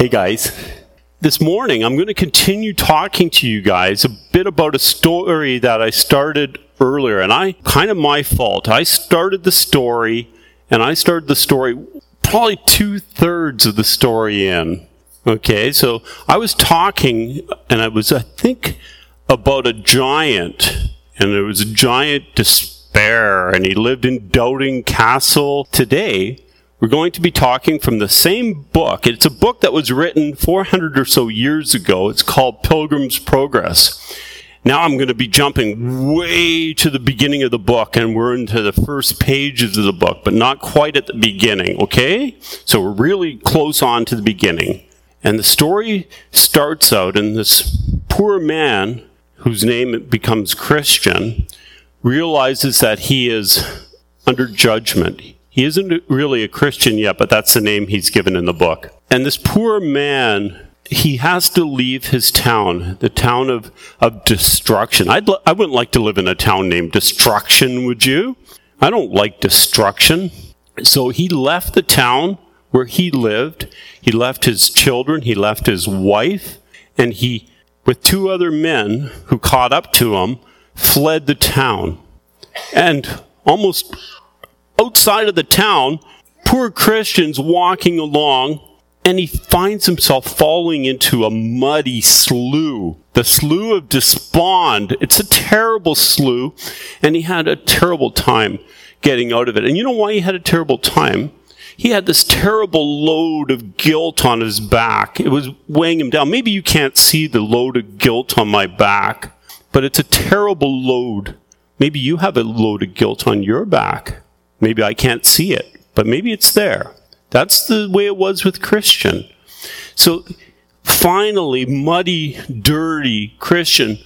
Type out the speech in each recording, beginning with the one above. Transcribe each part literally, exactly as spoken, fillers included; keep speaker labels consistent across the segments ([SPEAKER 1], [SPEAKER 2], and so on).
[SPEAKER 1] Hey guys, this morning I'm going to continue talking to you guys a bit about a story that I started earlier, and I kind of my fault. I started the story, and I started the story probably two-thirds of the story in. Okay, so I was talking, and I was, I think, about a giant, and there was a giant despair, and he lived in Doubting Castle. Today, we're going to be talking from the same book. It's a book that was written four hundred or so years ago. It's called Pilgrim's Progress. Now I'm going to be jumping way to the beginning of the book, and we're into the first pages of the book, but not quite at the beginning, okay? So we're really close on to the beginning. And the story starts out, and this poor man, whose name becomes Christian, realizes that he is under judgment. He isn't really a Christian yet, but that's the name he's given in the book. And this poor man, he has to leave his town, the town of, of destruction. I'd l- I wouldn't like to live in a town named Destruction, would you? I don't like destruction. So he left the town where he lived. He left his children. He left his wife. And he, with two other men who caught up to him, fled the town. And almost outside of the town, poor Christian's walking along, and he finds himself falling into a muddy slough. The Slough of Despond. It's a terrible slough, and he had a terrible time getting out of it. And you know why he had a terrible time? He had this terrible load of guilt on his back. It was weighing him down. Maybe you can't see the load of guilt on my back, but it's a terrible load. Maybe you have a load of guilt on your back. Maybe I can't see it, but maybe it's there. That's the way it was with Christian. So finally, muddy, dirty Christian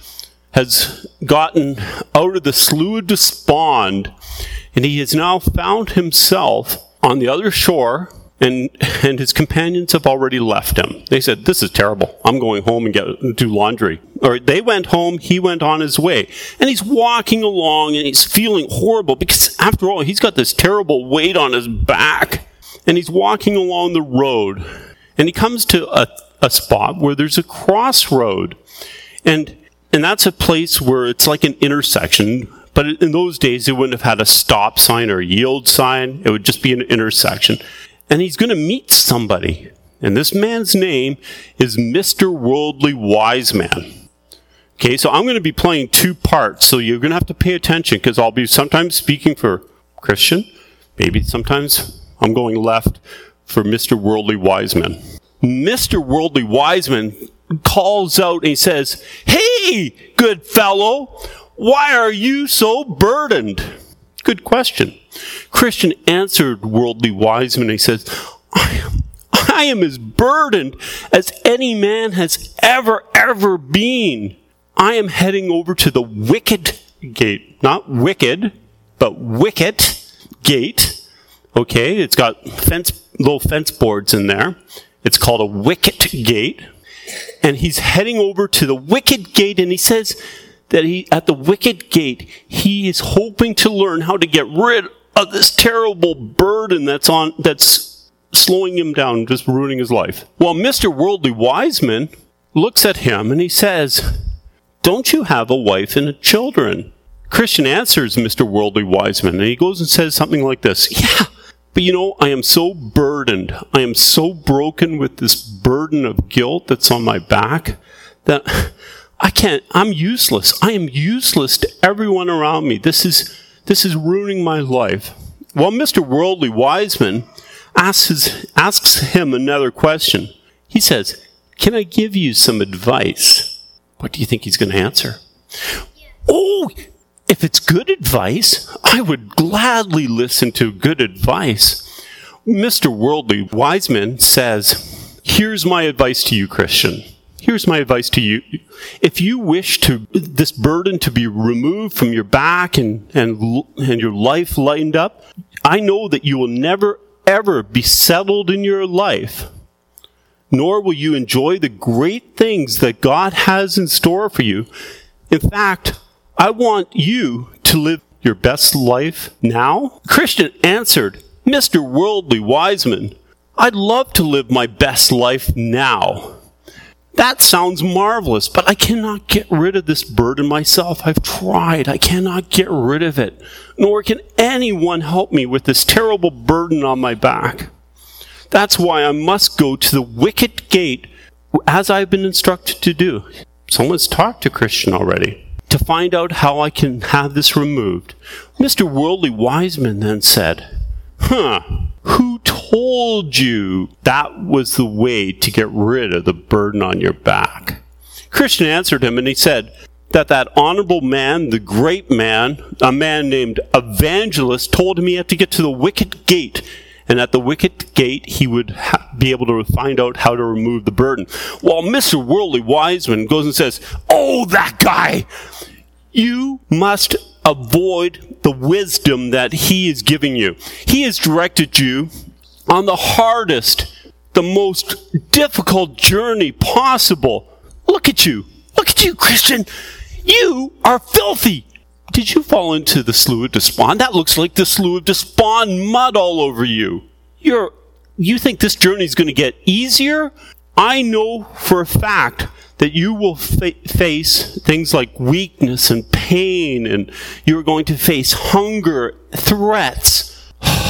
[SPEAKER 1] has gotten out of the Slough of Despond, and he has now found himself on the other shore, and and his companions have already left him. They said, "This is terrible. I'm going home and get do laundry." Or they went home, he went on his way. And he's walking along, and he's feeling horrible, because after all, he's got this terrible weight on his back. And he's walking along the road, and he comes to a, a spot where there's a crossroad. And and that's a place where it's like an intersection. But in those days, they wouldn't have had a stop sign or a yield sign. It would just be an intersection. And he's going to meet somebody. And this man's name is Mister Worldly Wiseman. Okay, so I'm going to be playing two parts. So you're going to have to pay attention, because I'll be sometimes speaking for Christian. Maybe sometimes I'm going left for Mister Worldly Wiseman. Mister Worldly Wiseman calls out and he says, "Hey, good fellow, why are you so burdened?" Good question. Christian answered Worldly Wiseman. He says, I am, I am as burdened as any man has ever, ever been. I am heading over to the wicket gate. Not wicked, but wicket gate. Okay, it's got fence, little fence boards in there. It's called a wicket gate. And he's heading over to the wicket gate, and he says that he, at the wicket gate, he is hoping to learn how to get rid of this terrible burden that's on, that's slowing him down, just ruining his life. Well, Mister Worldly Wiseman looks at him and he says, "Don't you have a wife and children?" Christian answers Mister Worldly Wiseman, and he goes and says something like this, "Yeah, but you know, I am so burdened. I am so broken with this burden of guilt that's on my back that I can't, I'm useless. I am useless to everyone around me. This is, this is ruining my life." Well, Mister Worldly Wiseman asks, his, asks him another question. He says, "Can I give you some advice?" What do you think he's going to answer? Yeah. Oh, if it's good advice, I would gladly listen to good advice. Mister Worldly Wiseman says, "Here's my advice to you, Christian. Here's my advice to you. If you wish to this burden to be removed from your back and, and, and your life lightened up, I know that you will never, ever be settled in your life, nor will you enjoy the great things that God has in store for you. In fact, I want you to live your best life now." Christian answered, "Mister Worldly Wiseman, I'd love to live my best life now. That sounds marvelous, but I cannot get rid of this burden myself. I've tried. I cannot get rid of it. Nor can anyone help me with this terrible burden on my back. That's why I must go to the wicket gate, as I've been instructed to do. Someone's talked to Christian already, to find out how I can have this removed. Mister Worldly Wiseman then said, Huh, who told you that was the way to get rid of the burden on your back? Christian answered him, and he said that that honorable man, the great man, a man named Evangelist, told him he had to get to the wicket gate, and at the wicket gate he would ha- be able to find out how to remove the burden. While Mister Worldly Wiseman goes and says, Oh, that guy! You must avoid the wisdom that he is giving you. He has directed you on the hardest, the most difficult journey possible. Look at you. Look at you, Christian. You are filthy. Did you fall into the Slough of Despond? That looks like the Slough of Despond mud all over you. You're, you think this journey is going to get easier? I know for a fact that you will fa- face things like weakness and pain, and you're going to face hunger, threats.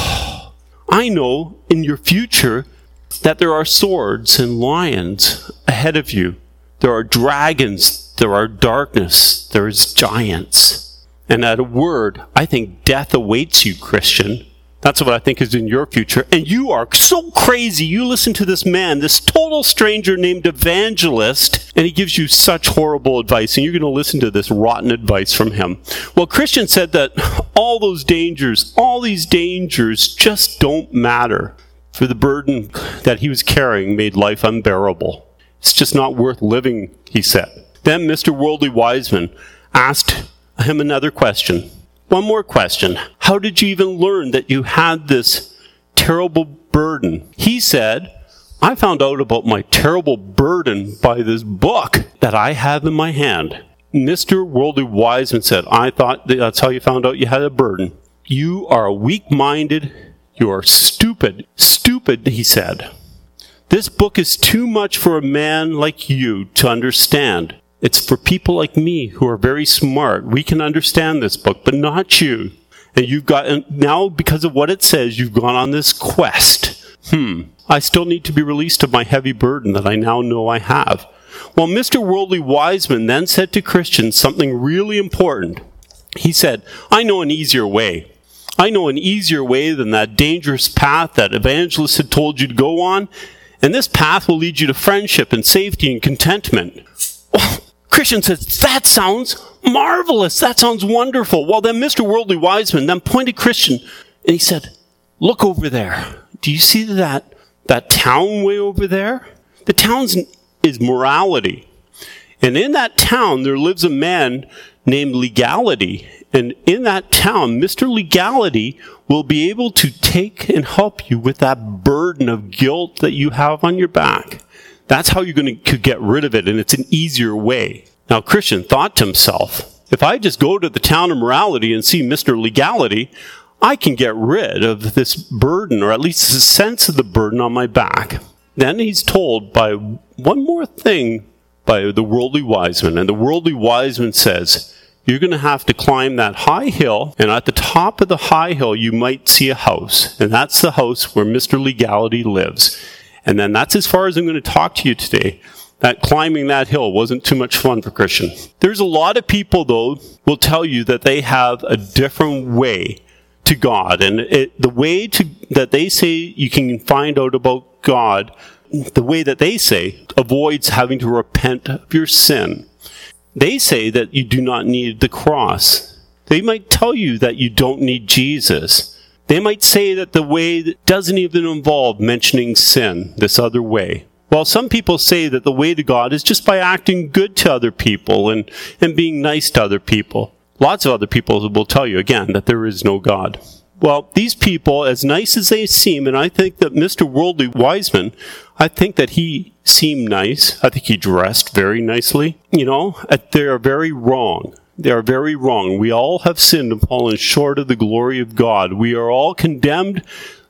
[SPEAKER 1] I know in your future that there are swords and lions ahead of you. There are dragons, there are darkness, there is giants. And at a word, I think death awaits you, Christian. That's what I think is in your future. And you are so crazy. You listen to this man, this total stranger named Evangelist, and he gives you such horrible advice, and you're going to listen to this rotten advice from him. Well, Christian said that all those dangers, all these dangers just don't matter, for the burden that he was carrying made life unbearable. It's just not worth living, he said. Then Mister Worldly Wiseman asked him another question. One more question. How did you even learn that you had this terrible burden? He said, I found out about my terrible burden by this book that I have in my hand. Mister Worldly Wiseman said, I thought that's how you found out you had a burden. You are weak-minded. You are stupid. Stupid, he said. This book is too much for a man like you to understand. It's for people like me who are very smart. We can understand this book, but not you. And you've got, and now because of what it says, you've gone on this quest. Hmm, I still need to be released of my heavy burden that I now know I have. Well, Mister Worldly Wiseman then said to Christian something really important. He said, I know an easier way. I know an easier way than that dangerous path that Evangelist had told you to go on. And this path will lead you to friendship and safety and contentment. Well, Christian says, that sounds marvelous. That sounds wonderful. Well, then Mister Worldly Wiseman then pointed Christian and he said, look over there. Do you see that, that town way over there? The town is morality. And in that town, there lives a man named Legality. And in that town, Mister Legality will be able to take and help you with that burden of guilt that you have on your back. That's how you're going to get rid of it, and it's an easier way. Now, Christian thought to himself, if I just go to the town of morality and see Mister Legality, I can get rid of this burden, or at least the sense of the burden on my back. Then he's told by one more thing by the Worldly Wiseman, and the Worldly Wiseman says, you're going to have to climb that high hill, and at the top of the high hill you might see a house, and that's the house where Mister Legality lives. And then that's as far as I'm going to talk to you today. That climbing that hill wasn't too much fun for Christian. There's a lot of people, though, will tell you that they have a different way to God. And it, the way to that they say you can find out about God, the way that they say, avoids having to repent of your sin. They say that you do not need the cross. They might tell you that you don't need Jesus. They might say that the way doesn't even involve mentioning sin, this other way. Well, some people say that the way to God is just by acting good to other people and, and being nice to other people. Lots of other people will tell you, again, that there is no God. Well, these people, as nice as they seem, and I think that Mister Worldly Wiseman, I think that he seemed nice. I think he dressed very nicely. You know, they are very wrong. They are very wrong. We all have sinned and fallen short of the glory of God. We are all condemned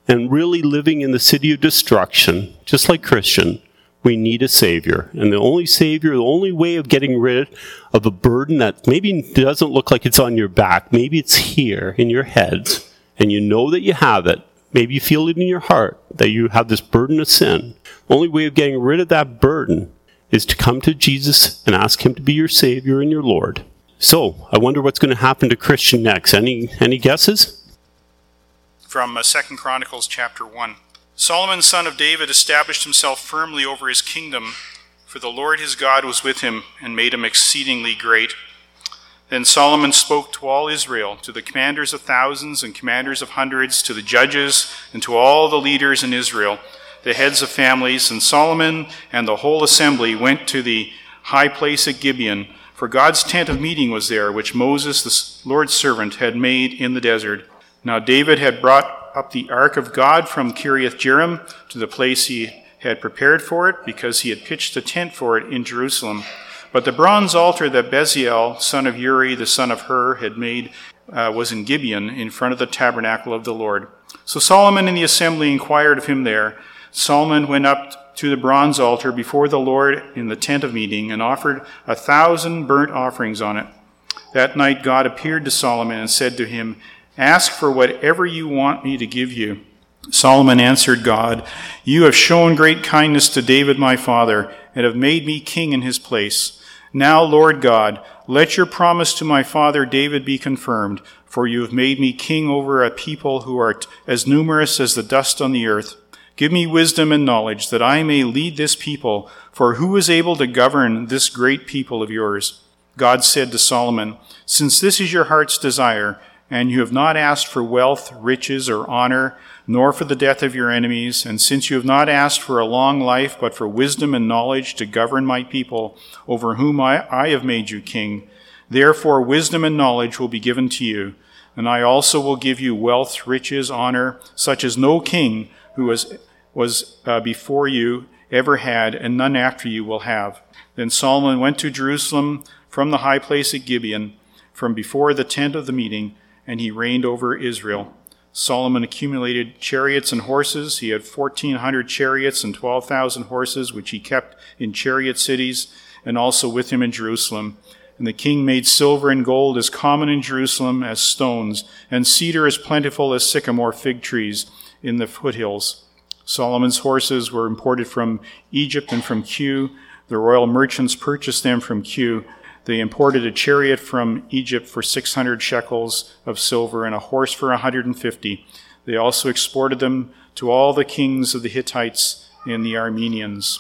[SPEAKER 1] and really living in the city of destruction, just like Christian, we need a Savior. And the only Savior, the only way of getting rid of a burden that maybe doesn't look like it's on your back, maybe it's here in your head, and you know that you have it. Maybe you feel it in your heart that you have this burden of sin. The only way of getting rid of that burden is to come to Jesus and ask him to be your Savior and your Lord. So, I wonder what's going to happen to Christian next. Any any guesses?
[SPEAKER 2] From uh, Second Chronicles chapter one. Solomon, son of David, established himself firmly over his kingdom, for the Lord his God was with him and made him exceedingly great. Then Solomon spoke to all Israel, to the commanders of thousands and commanders of hundreds, to the judges, and to all the leaders in Israel, the heads of families. And Solomon and the whole assembly went to the high place at Gibeon, for God's tent of meeting was there, which Moses, the Lord's servant, had made in the desert. Now David had brought up the ark of God from Kiriath-Jearim to the place he had prepared for it, because he had pitched a tent for it in Jerusalem. But the bronze altar that Bezalel, son of Uri, the son of Hur, had made uh, was in Gibeon, in front of the tabernacle of the Lord. So Solomon and the assembly inquired of him there. Solomon went up to the bronze altar before the Lord in the tent of meeting, and offered a thousand burnt offerings on it. That night God appeared to Solomon and said to him, "Ask for whatever you want me to give you." Solomon answered God, "You have shown great kindness to David my father, and have made me king in his place. Now, Lord God, let your promise to my father David be confirmed, for you have made me king over a people who are t- as numerous as the dust on the earth. Give me wisdom and knowledge, that I may lead this people, for who is able to govern this great people of yours?" God said to Solomon, "Since this is your heart's desire, and you have not asked for wealth, riches, or honor, nor for the death of your enemies, and since you have not asked for a long life, but for wisdom and knowledge to govern my people, over whom I, I have made you king, therefore wisdom and knowledge will be given to you. And I also will give you wealth, riches, honor, such as no king who was, was uh, before you ever had, and none after you will have." Then Solomon went to Jerusalem from the high place at Gibeon, from before the tent of the meeting, and he reigned over Israel. Solomon accumulated chariots and horses. He had fourteen hundred chariots and twelve thousand horses, which he kept in chariot cities, and also with him in Jerusalem. And the king made silver and gold as common in Jerusalem as stones, and cedar as plentiful as sycamore fig trees in the foothills. Solomon's horses were imported from Egypt and from Kue. The royal merchants purchased them from Kue. They imported a chariot from Egypt for six hundred shekels of silver and a horse for one hundred fifty. They also exported them to all the kings of the Hittites and the Armenians.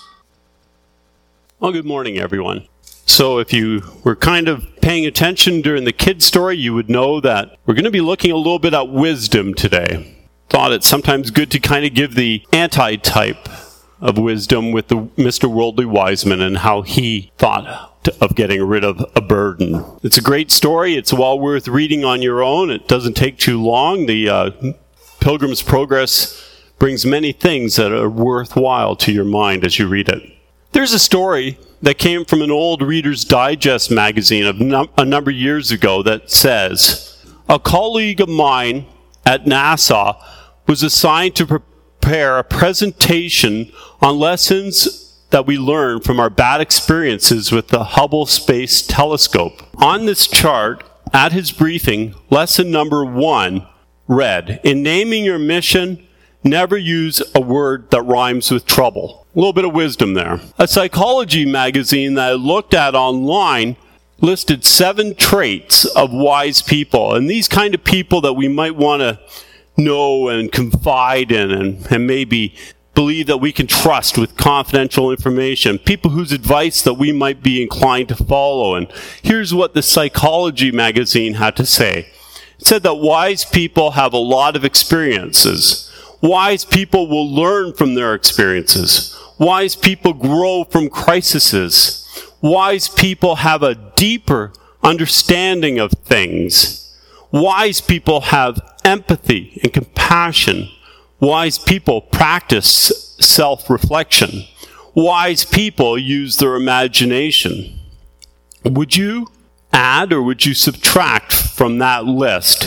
[SPEAKER 1] Well, good morning, everyone. So if you were kind of paying attention during the kid story, you would know that we're going to be looking a little bit at wisdom today. Thought it's sometimes good to kind of give the anti-type of wisdom with the Mister Worldly Wiseman and how he thought of getting rid of a burden. It's a great story. It's well worth reading on your own. It doesn't take too long. The uh, Pilgrim's Progress brings many things that are worthwhile to your mind as you read it. There's a story that came from an old Reader's Digest magazine of num- a number of years ago that says, "A colleague of mine at NASA was assigned to prepare a presentation on lessons that we learned from our bad experiences with the Hubble Space Telescope. On this chart, at his briefing, lesson number one read, 'In naming your mission, never use a word that rhymes with trouble.'" A little bit of wisdom there. A psychology magazine that I looked at online listed seven traits of wise people, and these kind of people that we might want to know and confide in and, and maybe believe that we can trust with confidential information, people whose advice that we might be inclined to follow. And here's what the Psychology magazine had to say. It said that wise people have a lot of experiences. Wise people will learn from their experiences. Wise people grow from crises. Wise people have a deeper understanding of things. Wise people have empathy and compassion. Wise people practice self-reflection. Wise people use their imagination. Would you add or would you subtract from that list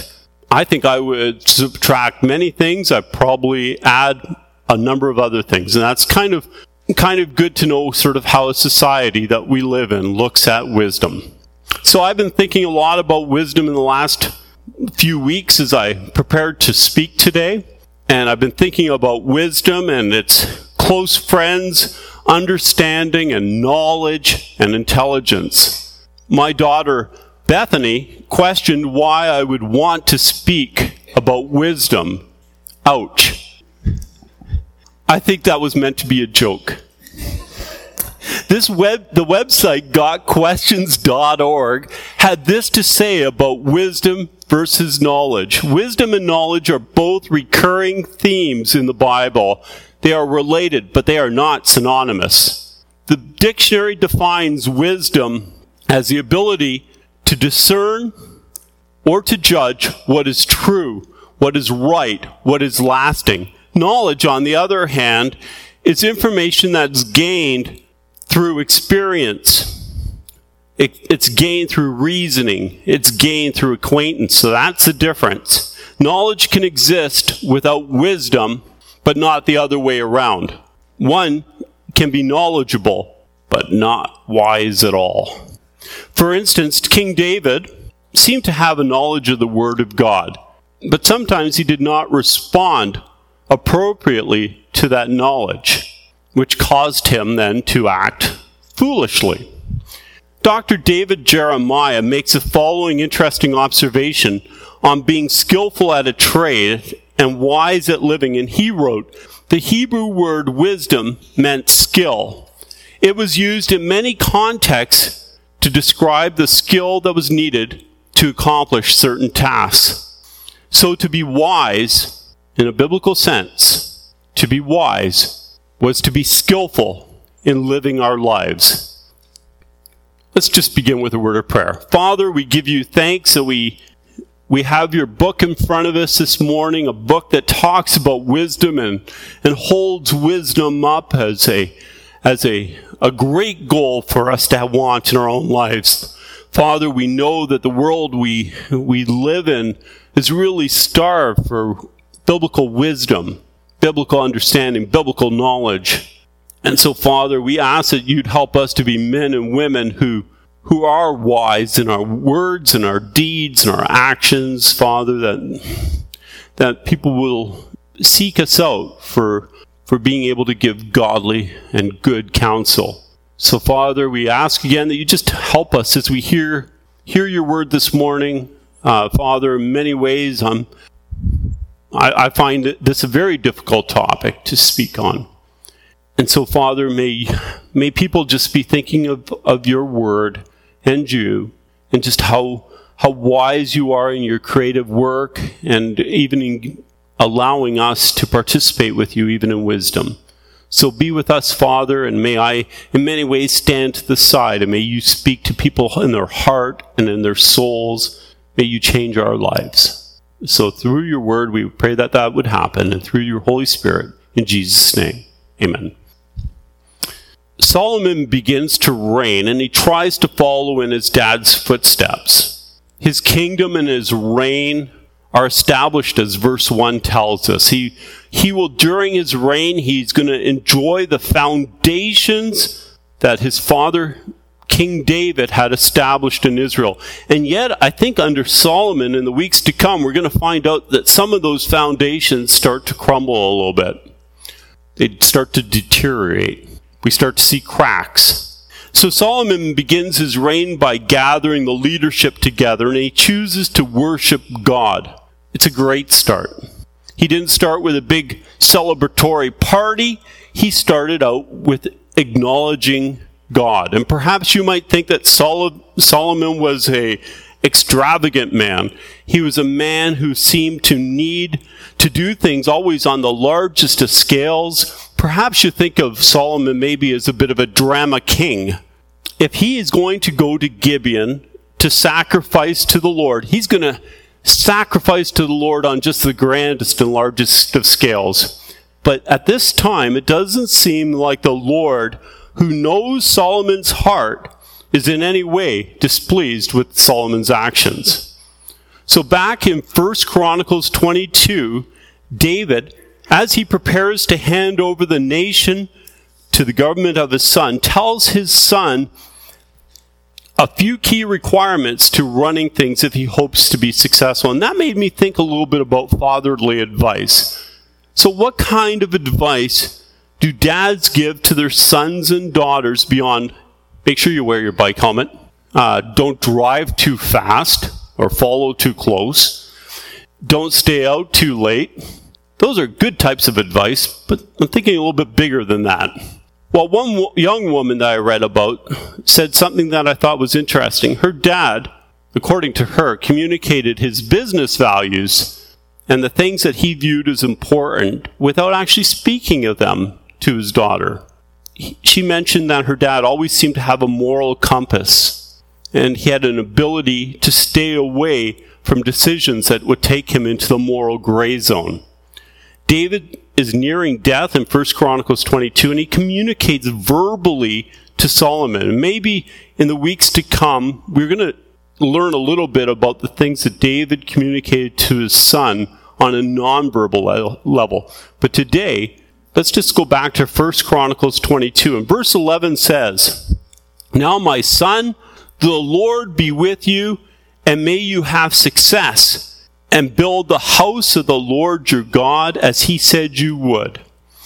[SPEAKER 1] I think I would subtract many things. I'd probably add a number of other things. And that's kind of kind of good to know sort of how a society that we live in looks at wisdom. So I've been thinking a lot about wisdom in the last few weeks as I prepared to speak today. And I've been thinking about wisdom and its close friends, understanding and knowledge and intelligence. My daughter Bethany questioned why I would want to speak about wisdom. Ouch. I think that was meant to be a joke. This web, the website got questions dot org had this to say about wisdom versus knowledge. Wisdom and knowledge are both recurring themes in the Bible. They are related, but they are not synonymous. The dictionary defines wisdom as the ability to discern or to judge what is true, what is right, what is lasting. Knowledge, on the other hand, is information that's gained through experience. It, it's gained through reasoning. It's gained through acquaintance. So that's the difference. Knowledge can exist without wisdom, but not the other way around. One can be knowledgeable, but not wise at all. For instance, King David seemed to have a knowledge of the Word of God, but sometimes he did not respond appropriately to that knowledge, which caused him then to act foolishly. Doctor David Jeremiah makes the following interesting observation on being skillful at a trade and wise at living, and he wrote, "The Hebrew word wisdom meant skill. It was used in many contexts to describe the skill that was needed to accomplish certain tasks. So to be wise, in a biblical sense, to be wise was to be skillful in living our lives." Let's just begin with a word of prayer. Father, we give you thanks that we we have your book in front of us this morning, a book that talks about wisdom and, and holds wisdom up as a as a, a great goal for us to want in our own lives. Father, we know that the world we we live in is really starved for biblical wisdom, biblical understanding, biblical knowledge. And so, Father, we ask that you'd help us to be men and women who, who are wise in our words and our deeds and our actions, Father, that, that people will seek us out for for being able to give godly and good counsel. So, Father, we ask again that you just help us as we hear hear your word this morning. Uh, Father, in many ways, I'm, I, I find this a very difficult topic to speak on. And so, Father, may may people just be thinking of, of your word and you, and just how how wise you are in your creative work, and even in allowing us to participate with you even in wisdom. So be with us, Father, and may I in many ways stand to the side, and may you speak to people in their heart and in their souls. May you change our lives. So through your word, we pray that that would happen, and through your Holy Spirit, in Jesus' name, amen. Solomon begins to reign, and he tries to follow in his dad's footsteps. His kingdom and his reign are established, as verse one tells us. He, he will, during his reign, he's going to enjoy the foundations that his father, King David, had established in Israel. And yet, I think under Solomon, in the weeks to come, we're going to find out that some of those foundations start to crumble a little bit. They start to deteriorate. We start to see cracks. So Solomon begins his reign by gathering the leadership together, and he chooses to worship God. It's a great start. He didn't start with a big celebratory party. He started out with acknowledging God. And perhaps you might think that Sol- Solomon was a extravagant man. He was a man who seemed to need to do things always on the largest of scales. Perhaps you think of Solomon maybe as a bit of a drama king. If he is going to go to Gibeon to sacrifice to the Lord, he's going to sacrifice to the Lord on just the grandest and largest of scales. But at this time, it doesn't seem like the Lord, who knows Solomon's heart, is in any way displeased with Solomon's actions. So back in First Chronicles twenty-two, David, as he prepares to hand over the nation to the government of his son, tells his son a few key requirements to running things if he hopes to be successful. And that made me think a little bit about fatherly advice. So what kind of advice do dads give to their sons and daughters beyond, make sure you wear your bike helmet, uh, don't drive too fast or follow too close, don't stay out too late? Those are good types of advice, but I'm thinking a little bit bigger than that. Well, one w- young woman that I read about said something that I thought was interesting. Her dad, according to her, communicated his business values and the things that he viewed as important without actually speaking of them to his daughter. He, she mentioned that her dad always seemed to have a moral compass, and he had an ability to stay away from decisions that would take him into the moral gray zone. David is nearing death in First Chronicles twenty-two, and he communicates verbally to Solomon. And maybe in the weeks to come, we're going to learn a little bit about the things that David communicated to his son on a nonverbal level. But today, let's just go back to First Chronicles twenty-two. And verse eleven says, "Now my son, the Lord be with you, and may you have success, and build the house of the Lord your God as he said you would.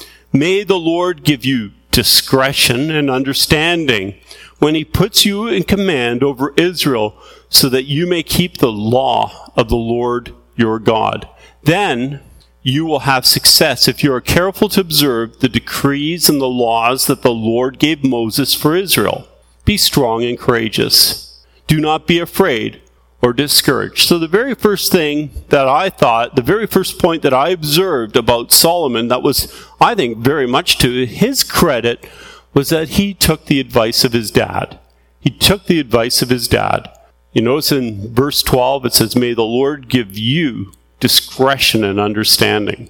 [SPEAKER 1] May the Lord give you discretion and understanding when he puts you in command over Israel, so that you may keep the law of the Lord your God. Then you will have success if you are careful to observe the decrees and the laws that the Lord gave Moses for Israel. Be strong and courageous. Do not be afraid or discouraged." So the very first thing that I thought, the very first point that I observed about Solomon that was, I think, very much to his credit, was that he took the advice of his dad. He took the advice of his dad. You notice in verse twelve, it says, "May the Lord give you discretion and understanding."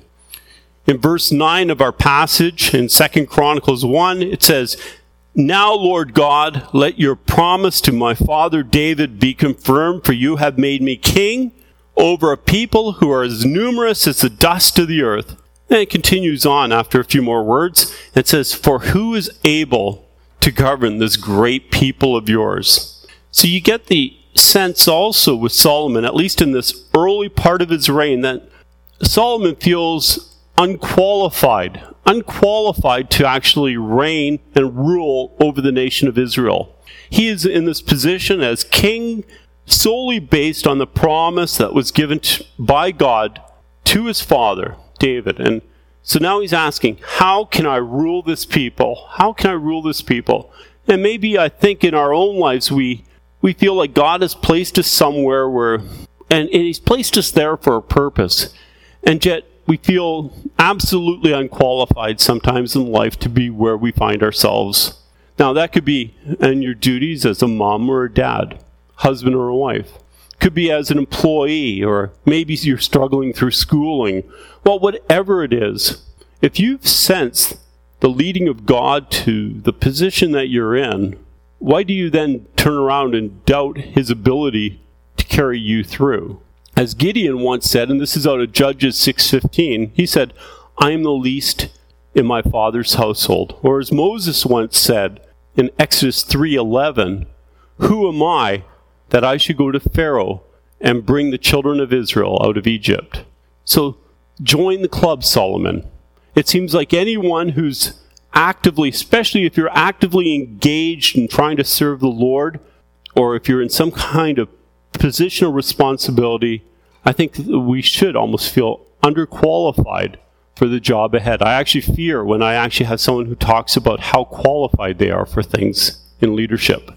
[SPEAKER 1] In verse nine of our passage in Second Chronicles one, it says, "Now, Lord God, let your promise to my father David be confirmed, for you have made me king over a people who are as numerous as the dust of the earth." And it continues on after a few more words. It says, "For who is able to govern this great people of yours?" So you get the sense also with Solomon, at least in this early part of his reign, that Solomon feels unqualified, unqualified to actually reign and rule over the nation of Israel. He is in this position as king solely based on the promise that was given to, by God to his father, David. And so now he's asking, how can I rule this people? How can I rule this people? And maybe I think in our own lives we we feel like God has placed us somewhere where, and, and he's placed us there for a purpose. And yet we feel absolutely unqualified sometimes in life to be where we find ourselves. Now that could be in your duties as a mom or a dad, husband or a wife. Could be as an employee, or maybe you're struggling through schooling. Well, whatever it is, if you've sensed the leading of God to the position that you're in, why do you then turn around and doubt his ability to carry you through? As Gideon once said, and this is out of Judges six fifteen, he said, "I am the least in my father's household." Or as Moses once said in Exodus three eleven, "Who am I that I should go to Pharaoh and bring the children of Israel out of Egypt?" So join the club, Solomon. It seems like anyone who's actively, especially if you're actively engaged in trying to serve the Lord, or if you're in some kind of position of responsibility, I think we should almost feel underqualified for the job ahead. I actually fear when I actually have someone who talks about how qualified they are for things in leadership.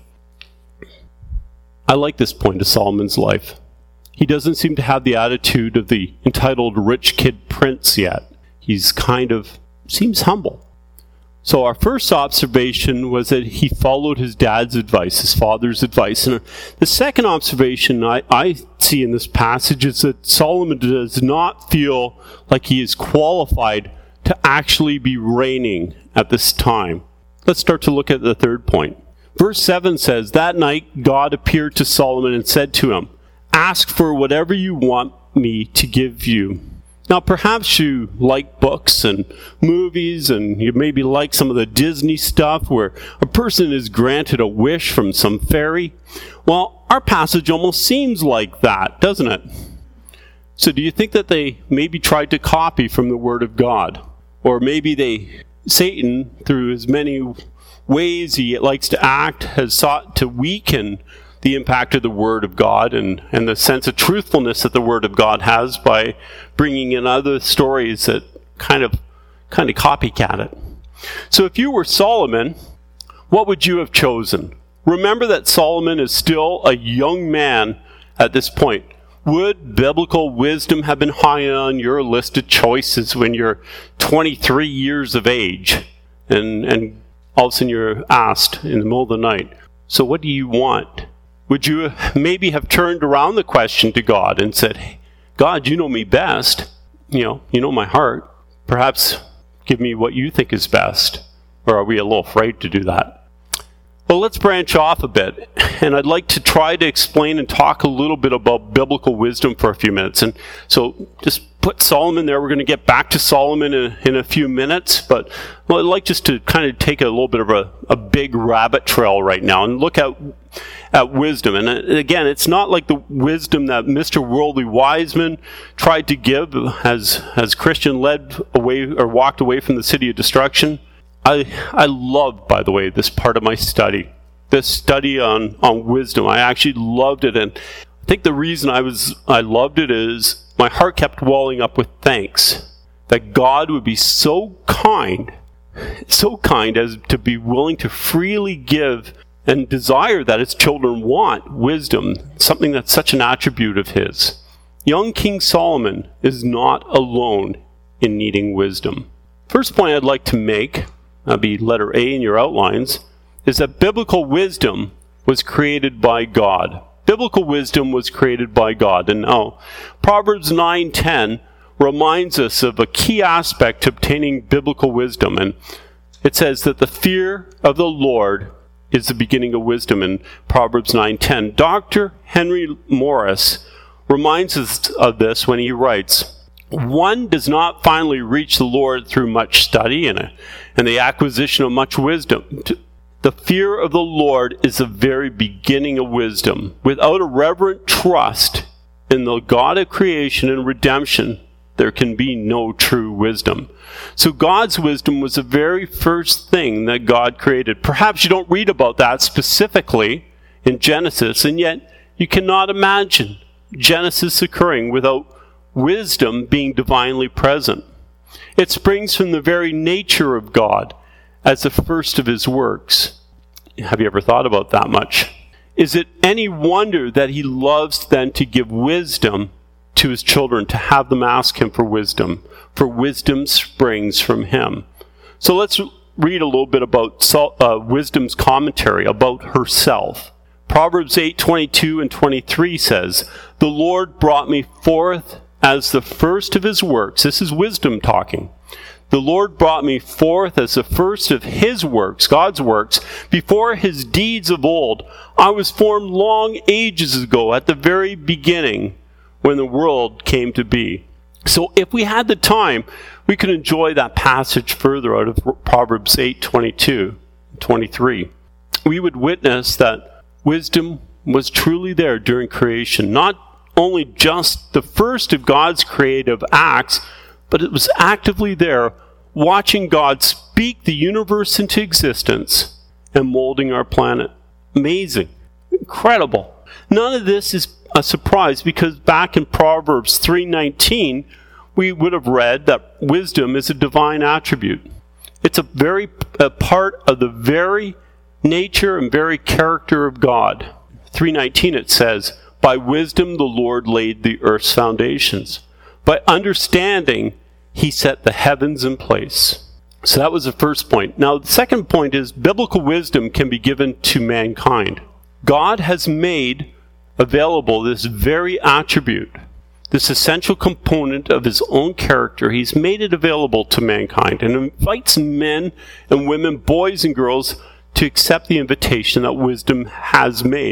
[SPEAKER 1] I like this point of Solomon's life. He doesn't seem to have the attitude of the entitled rich kid prince yet. He's kind of, seems humble. So our first observation was that he followed his dad's advice, his father's advice. And the second observation I, I see in this passage is that Solomon does not feel like he is qualified to actually be reigning at this time. Let's start to look at the third point. Verse seven says, "That night God appeared to Solomon and said to him, ask for whatever you want me to give you. Now, perhaps you like books and movies, and you maybe like some of the Disney stuff where a person is granted a wish from some fairy. Well, our passage almost seems like that, doesn't it? So do you think that they maybe tried to copy from the Word of God? Or maybe they, Satan, through his many ways he likes to act, has sought to weaken the impact of the Word of God and, and the sense of truthfulness that the Word of God has by bringing in other stories that kind of kind of copycat it. So if you were Solomon, what would you have chosen? Remember that Solomon is still a young man at this point. Would biblical wisdom have been high on your list of choices when you're twenty-three years of age and, and all of a sudden you're asked in the middle of the night, so what do you want? Would you maybe have turned around the question to God and said, hey, God, you know me best. You know, you know my heart. Perhaps give me what you think is best. Or are we a little afraid to do that? Well, let's branch off a bit. And I'd like to try to explain and talk a little bit about biblical wisdom for a few minutes. And so just put Solomon there. We're going to get back to Solomon in a, in a few minutes. But well, I'd like just to kind of take a little bit of a, a big rabbit trail right now and look at at wisdom. And again, it's not like the wisdom that Mister Worldly Wiseman tried to give as, as Christian led away or walked away from the city of destruction. I I love, by the way, this part of my study. This study on, on wisdom. I actually loved it. And I think the reason I was I loved it is my heart kept welling up with thanks that God would be so kind, so kind as to be willing to freely give and desire that his children want wisdom, something that's such an attribute of his. Young King Solomon is not alone in needing wisdom. First point I'd like to make, that'll be letter A in your outlines, is that biblical wisdom was created by God. Biblical wisdom was created by God. And now, Proverbs nine ten reminds us of a key aspect to obtaining biblical wisdom. And it says that the fear of the Lord is the beginning of wisdom in Proverbs nine ten. Doctor Henry Morris reminds us of this when he writes, one does not finally reach the Lord through much study and, a, and the acquisition of much wisdom. The fear of the Lord is the very beginning of wisdom. Without a reverent trust in the God of creation and redemption, there can be no true wisdom. So God's wisdom was the very first thing that God created. Perhaps you don't read about that specifically in Genesis, and yet you cannot imagine Genesis occurring without wisdom being divinely present. It springs from the very nature of God as the first of his works. Have you ever thought about that much? Is it any wonder that he loves then to give wisdom to his children, to have them ask him for wisdom? For wisdom springs from him. So let's read a little bit about uh, wisdom's commentary about herself. Proverbs eight twenty-two and twenty-three says, the Lord brought me forth as the first of his works. This is wisdom talking. The Lord brought me forth as the first of his works, God's works, before his deeds of old. I was formed long ages ago, at the very beginning, when the world came to be. So if we had the time, we could enjoy that passage further out of Proverbs eight twenty-two, twenty-three. We would witness that wisdom was truly there during creation, not only just the first of God's creative acts, but it was actively there, watching God speak the universe into existence and molding our planet. Amazing. Incredible. None of this is a surprise, because back in Proverbs three nineteen, we would have read that wisdom is a divine attribute. It's a very a part of the very nature and very character of God. three nineteen it says, by wisdom the Lord laid the earth's foundations. By understanding, he set the heavens in place. So that was the first point. Now, the second point is biblical wisdom can be given to mankind. God has made available this very attribute, this essential component of his own character. He's made it available to mankind and invites men and women, boys and girls, to accept the invitation that wisdom has made.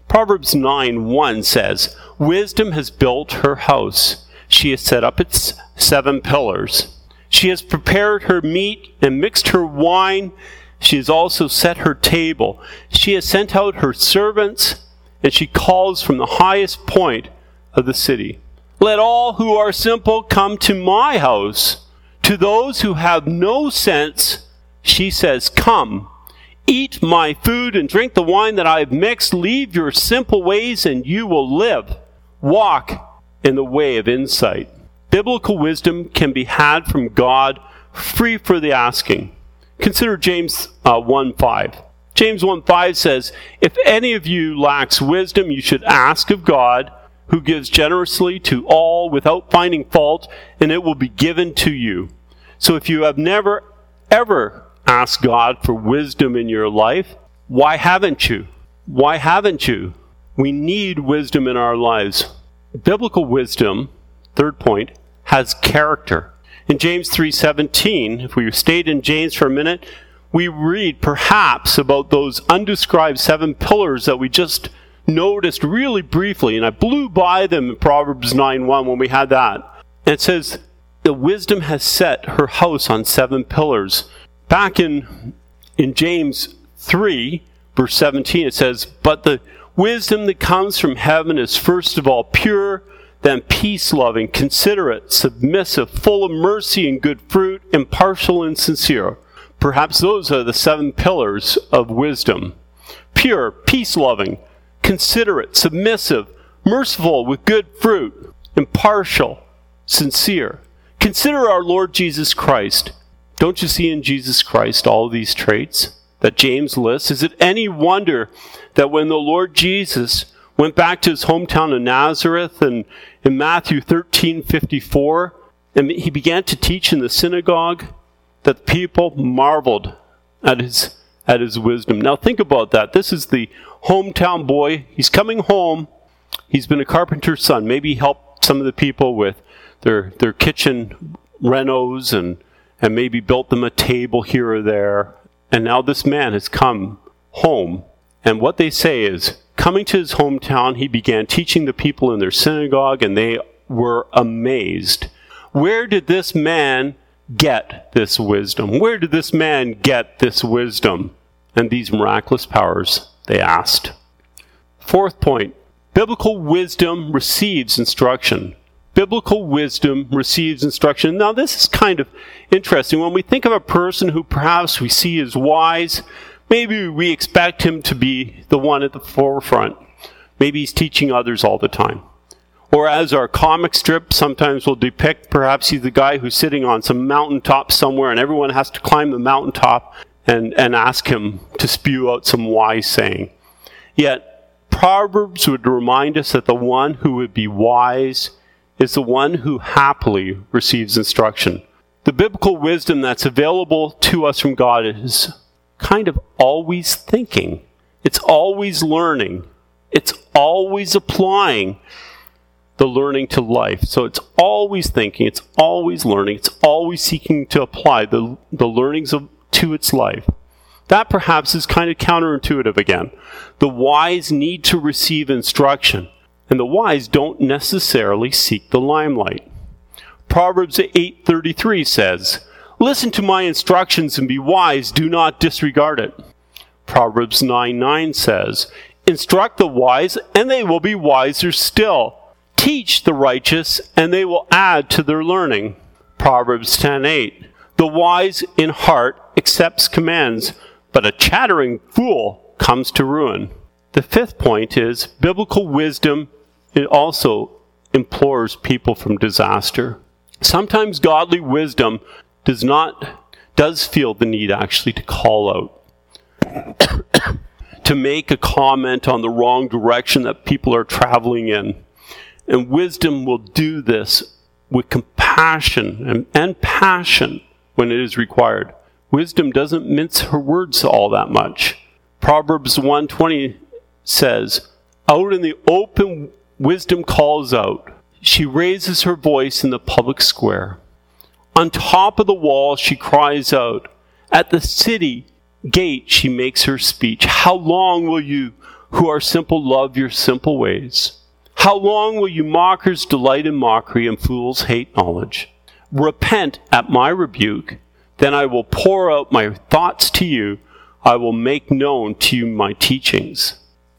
[SPEAKER 1] Proverbs nine one says, "Wisdom has built her house. She has set up its seven pillars. She has prepared her meat and mixed her wine. She has also set her table. She has sent out her servants, and she calls from the highest point of the city. Let all who are simple come to my house. To those who have no sense, she says, come, eat my food and drink the wine that I have mixed. Leave your simple ways and you will live. Walk in the way of insight." Biblical wisdom can be had from God, free for the asking. Consider James uh, one five. James one five says, "If any of you lacks wisdom, you should ask of God, who gives generously to all without finding fault, and it will be given to you." So if you have never, ever asked God for wisdom in your life, why haven't you? Why haven't you? We need wisdom in our lives. Biblical wisdom, third point, has character. In James three seventeen, if we stayed in James for a minute, we read perhaps about those undescribed seven pillars that we just noticed really briefly, and I blew by them in Proverbs nine one when we had that. And it says, the wisdom has set her house on seven pillars. Back in, in James three, verse seventeen, it says, "But the wisdom that comes from heaven is first of all pure, then peace-loving, considerate, submissive, full of mercy and good fruit, impartial and sincere." Perhaps those are the seven pillars of wisdom. Pure, peace-loving, considerate, submissive, merciful with good fruit, impartial, sincere. Consider our Lord Jesus Christ. Don't you see in Jesus Christ all of these traits that James lists? Is it any wonder that when the Lord Jesus went back to his hometown of Nazareth, and in Matthew thirteen fifty-four, and he began to teach in the synagogue, that the people marveled at his at his wisdom. Now think about that. This is the hometown boy. He's coming home. He's been a carpenter's son. Maybe he helped some of the people with their their kitchen renos, and and maybe built them a table here or there. And now this man has come home. And what they say is, coming to his hometown, he began teaching the people in their synagogue, and they were amazed. Where did this man get this wisdom? Where did this man get this wisdom and these miraculous powers? They asked. Fourth point, biblical wisdom receives instruction. Biblical wisdom receives instruction. Now this is kind of interesting. When we think of a person who perhaps we see as wise, maybe we expect him to be the one at the forefront. Maybe he's teaching others all the time. Or as our comic strip sometimes will depict, perhaps he's the guy who's sitting on some mountaintop somewhere and everyone has to climb the mountaintop and, and ask him to spew out some wise saying. Yet, Proverbs would remind us that the one who would be wise is the one who happily receives instruction. The biblical wisdom that's available to us from God is kind of always thinking. It's always learning. It's always applying the learning to life. So it's always thinking, it's always learning, it's always seeking to apply the, the learnings of, to its life. That perhaps is kind of counterintuitive again. The wise need to receive instruction, and the wise don't necessarily seek the limelight. Proverbs eight thirty-three says, "Listen to my instructions and be wise, do not disregard it." Proverbs nine nine says, "Instruct the wise, and they will be wiser still. Teach the righteous, and they will add to their learning." Proverbs ten eight, "The wise in heart accepts commands, but a chattering fool comes to ruin." The fifth point is biblical wisdom. It also implores people from disaster. Sometimes godly wisdom does not, does feel the need actually to call out, to make a comment on the wrong direction that people are traveling in. And wisdom will do this with compassion and, and passion when it is required. Wisdom doesn't mince her words all that much. Proverbs one twenty says, "Out in the open, wisdom calls out. She raises her voice in the public square. On top of the wall, she cries out. At the city gate, she makes her speech. How long will you who are simple love your simple ways. How long will you mockers delight in mockery and fools hate knowledge? Repent at my rebuke, then I will pour out my thoughts to you. I will make known to you my teachings.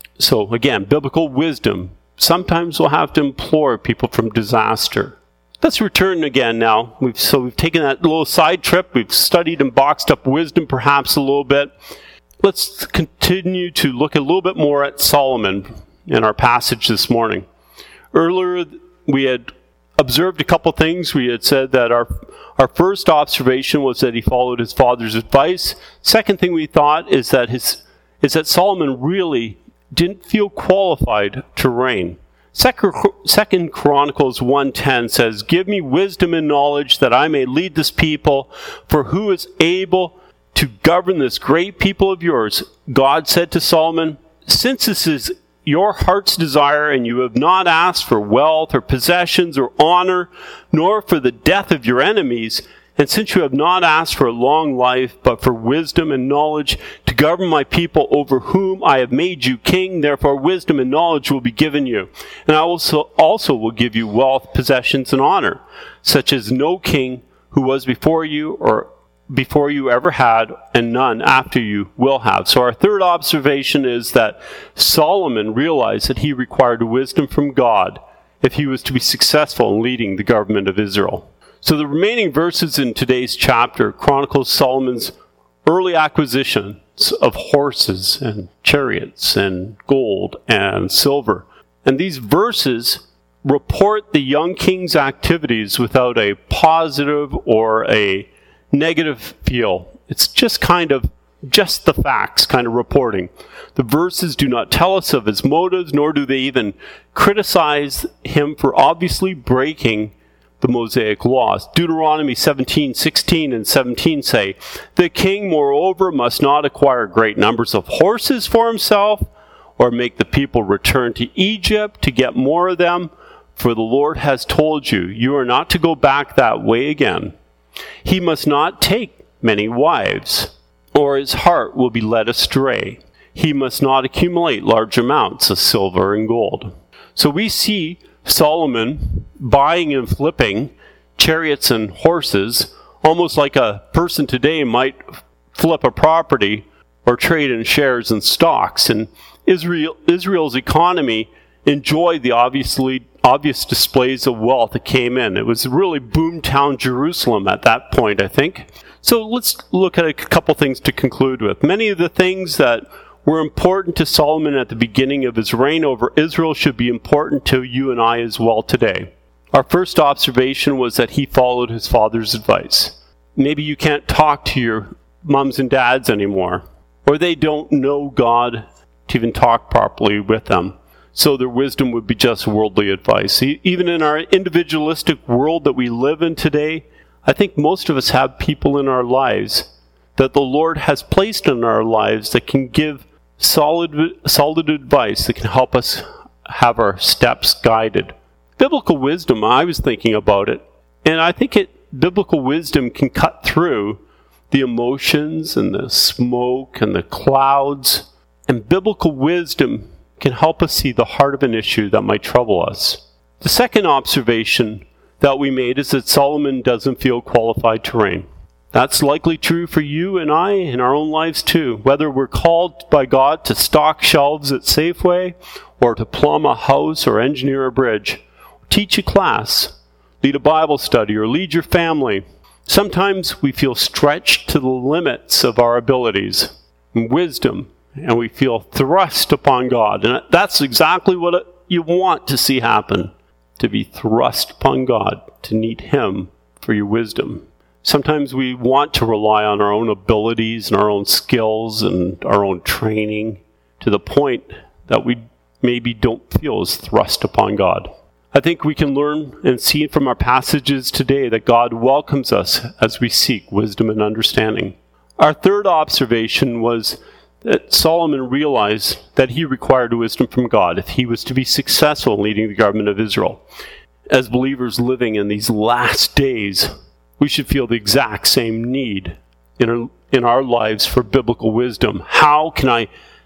[SPEAKER 1] So again, biblical wisdom. Sometimes we'll have to implore people from disaster. Let's return again now. We've, so we've taken that little side trip. We've studied and boxed up wisdom perhaps a little bit. Let's continue to look a little bit more at Solomon in our passage this morning. Earlier, we had observed a couple things. We had said that our our first observation was that he followed his father's advice. Second thing we thought is that his is that Solomon really didn't feel qualified to reign. Second, Second Chronicles one ten says, "Give me wisdom and knowledge that I may lead this people, for who is able to govern this great people of yours?" God said to Solomon, "Since this is your heart's desire, and you have not asked for wealth or possessions or honor, nor for the death of your enemies, and since you have not asked for a long life, but for wisdom and knowledge to govern my people over whom I have made you king, therefore wisdom and knowledge will be given you. And I also, also will give you wealth, possessions, and honor, such as no king who was before you or before you ever had, and none after you will have." So our third observation is that Solomon realized that he required wisdom from God if he was to be successful in leading the government of Israel. So the remaining verses in today's chapter chronicles Solomon's early acquisitions of horses and chariots and gold and silver. And these verses report the young king's activities without a positive or a negative feel. It's just kind of just the facts kind of reporting. The verses do not tell us of his motives, nor do they even criticize him for obviously breaking the Mosaic laws. Deuteronomy seventeen sixteen and seventeen say, "The king, moreover, must not acquire great numbers of horses for himself, or make the people return to Egypt to get more of them, for the Lord has told you, you are not to go back that way again. He must not take many wives, or his heart will be led astray. He must not accumulate large amounts of silver and gold." So we see Solomon buying and flipping chariots and horses, almost like a person today might flip a property or trade in shares and stocks. And Israel, Israel's economy enjoyed the obviously obvious displays of wealth that came in. It was really boomtown Jerusalem at that point, I think. So let's look at a couple things to conclude with. Many of the things that were important to Solomon at the beginning of his reign over Israel should be important to you and I as well today. Our first observation was that he followed his father's advice. Maybe you can't talk to your moms and dads anymore, or they don't know God to even talk properly with them. So their wisdom would be just worldly advice. Even in our individualistic world that we live in today, I think most of us have people in our lives that the Lord has placed in our lives that can give solid, solid advice that can help us have our steps guided. Biblical wisdom, I was thinking about it, and I think it biblical wisdom can cut through the emotions and the smoke and the clouds, and biblical wisdom can help us see the heart of an issue that might trouble us. The second observation that we made is that Solomon doesn't feel qualified to reign. That's likely true for you and I in our own lives too. Whether we're called by God to stock shelves at Safeway, or to plumb a house or engineer a bridge, teach a class, lead a Bible study, or lead your family, sometimes we feel stretched to the limits of our abilities and wisdom, and we feel thrust upon God. And that's exactly what you want to see happen, to be thrust upon God, to need Him for your wisdom. Sometimes we want to rely on our own abilities and our own skills and our own training to the point that we maybe don't feel as thrust upon God. I think we can learn and see from our passages today that God welcomes us as we seek wisdom and understanding. Our third observation was that Solomon realized that he required wisdom from God if he was to be successful in leading the government of Israel. As believers living in these last days, we should feel the exact same need in our, in our lives for biblical wisdom. How can I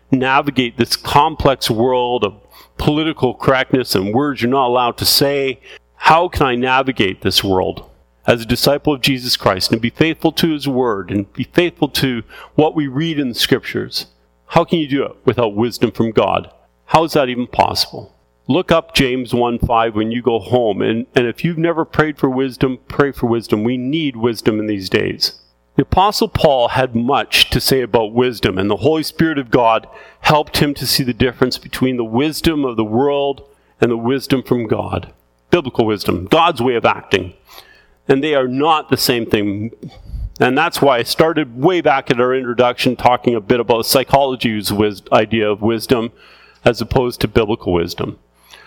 [SPEAKER 1] navigate this complex world of political correctness and words you're not allowed to say. How can I navigate this world as a disciple of Jesus Christ and be faithful to his word and be faithful to what we read in the scriptures? How can you do it without wisdom from God? How is that even possible? Look up James one five when you go home. And, and if you've never prayed for wisdom, pray for wisdom. We need wisdom in these days. The Apostle Paul had much to say about wisdom, and the Holy Spirit of God helped him to see the difference between the wisdom of the world and the wisdom from God. Biblical wisdom, God's way of acting. And they are not the same thing. And that's why I started way back at our introduction talking a bit about psychology's wis- idea of wisdom as opposed to biblical wisdom.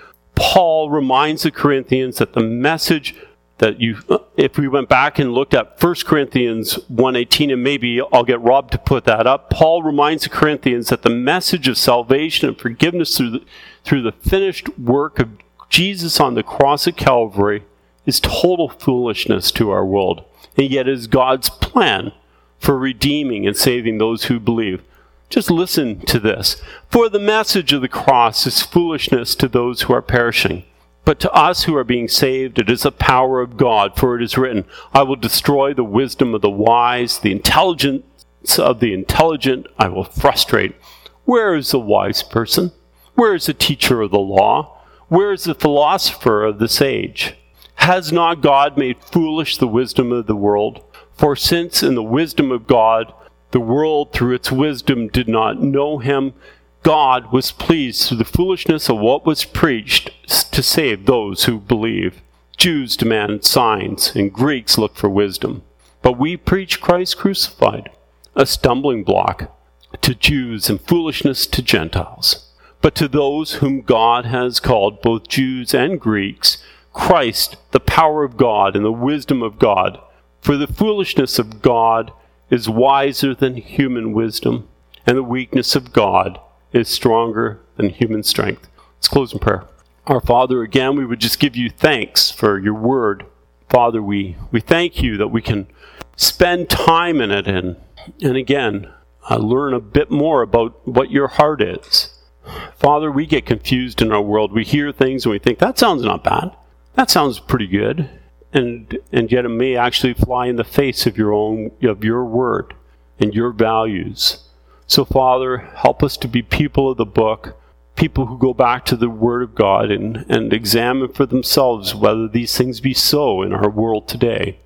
[SPEAKER 1] Paul reminds the Corinthians that the message that you, if we went back and looked at First Corinthians one eighteen, and maybe I'll get Rob to put that up, Paul reminds the Corinthians that the message of salvation and forgiveness through the, through the finished work of Jesus on the cross at Calvary is total foolishness to our world, and yet is God's plan for redeeming and saving those who believe. Just listen to this. For the message of the cross is foolishness to those who are perishing. But to us who are being saved, it is the power of God. For it is written, I will destroy the wisdom of the wise, the intelligence of the intelligent I will frustrate. Where is the wise person? Where is the teacher of the law? Where is the philosopher of this age? Has not God made foolish the wisdom of the world? For since in the wisdom of God, the world through its wisdom did not know him, God was pleased through the foolishness of what was preached to save those who believe. Jews demand signs, and Greeks look for wisdom. But we preach Christ crucified, a stumbling block to Jews and foolishness to Gentiles. But to those whom God has called, both Jews and Greeks, Christ, the power of God and the wisdom of God. For the foolishness of God is wiser than human wisdom, and the weakness of God is stronger than human strength. Let's close in prayer. Our Father, again, we would just give you thanks for your word. Father, we, we thank you that we can spend time in it and, and again, uh, learn a bit more about what your heart is. Father, we get confused in our world. We hear things and we think, that sounds not bad. That sounds pretty good. And and yet it may actually fly in the face of your own, of your word and your values. So, Father, help us to be people of the book, people who go back to the Word of God and, and examine for themselves whether these things be so in our world today.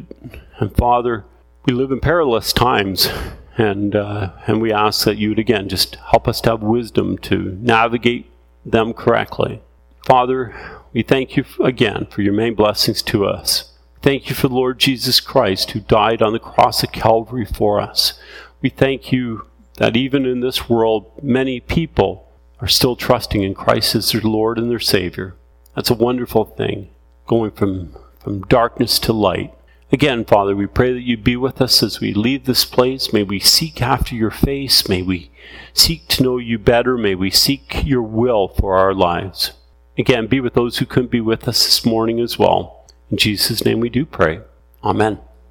[SPEAKER 1] And, Father, we live in perilous times, and uh, and we ask that you would, again, just help us to have wisdom to navigate them correctly. Father, we thank you again for your many blessings to us. Thank you for the Lord Jesus Christ who died on the cross of Calvary for us. We thank you that even in this world, many people are still trusting in Christ as their Lord and their Savior. That's a wonderful thing, going from, from darkness to light. Again, Father, we pray that you be with us as we leave this place. May we seek after your face. May we seek to know you better. May we seek your will for our lives. Again, be with those who couldn't be with us this morning as well. In Jesus' name we do pray. Amen.